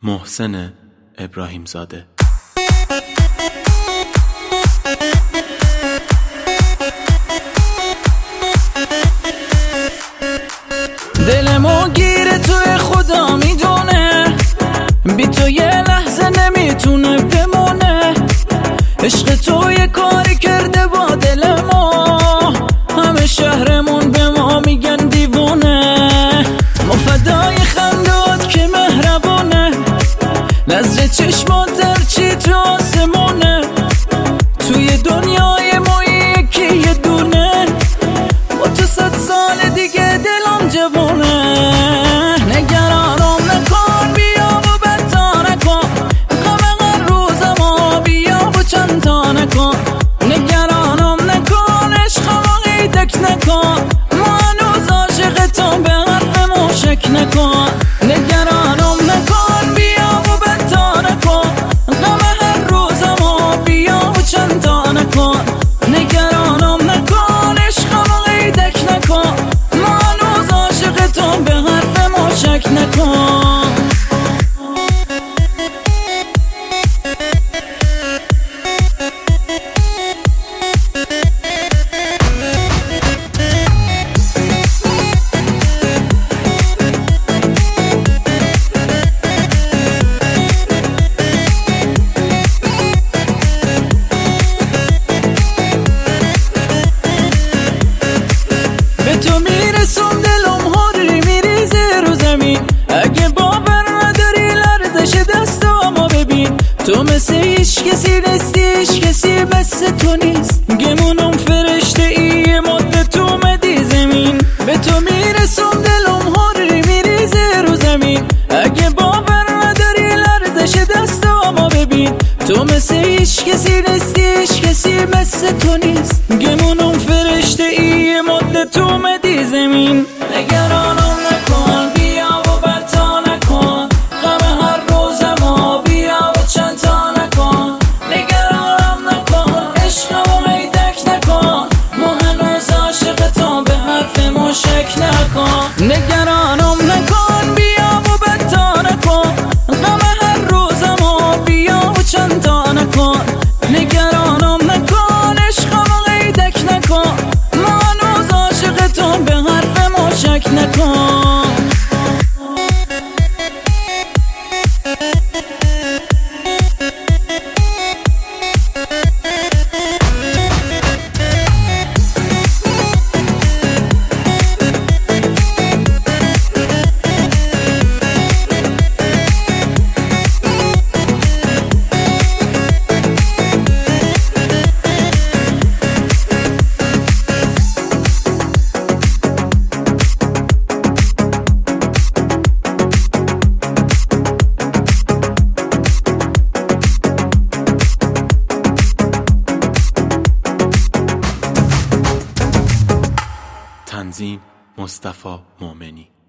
محسن ابراهیم زاده. دلمو گیره توی خدا میدونه، بی تو یه لحظه نمیتونه بمونه. عشق تو یه کاری کرده با دل ما، همه شهرمون به ما میگن دیوونه. ما فدای خندات که مهربونه، نظر چشمات درچی تو آسمونه. توی دنیای ما یکی یه دونه، با تو 100 سال دیگه دلم جوونه. نگرانم نکن، بیا و بتا نکن، غم هر روز ما بیا و چند تا نکن. نگرانم نکن، عشقم قیدک نکن، ما هنوز عاشقتم به حرفمو شک نکن. نگرانم نکن، بیا و بتا نکن، غم هر روز ما بیا و چند تا نکن. نگرانم نکن، عشقم قیدک نکن، ما هنوز عاشقتم به حرفمو شک نکن. تو میرسم دلم هاری میریزه رو زمین، اگه باور نداری لرزش دستامو ببین. تو مثل هیچ کسی نیستی، هیچ کسی مثل تو نیست. گمونم فرشته ای مدت تو اومدی زمین. به تو میرسم دلم هاری میریزه رو زمین، اگه باور نداری لرزش دستامو ببین. تو مثل هیچ کسی نیستی، هیچ کسی مثل تو نیست. گمونم فرشته ای مدت تو اومدی زمین. نگرانم نکن، بیا و بتا نکن، غم هر روز ما بیا و چند تا نکن. نگرانم نکن، عشقمو قیدک نکن، ما هنوز عاشقتم به حرفمو شک نکن. نگرانم نکن، بیا و بتا نکن، غم هر روز ما بیا و چند تا نکن. نگرانم نکن، عشقمو قیدک نکن، ما هنوز عاشقتم به حرفمو شک نکن. تنظیم مصطفی مومنی.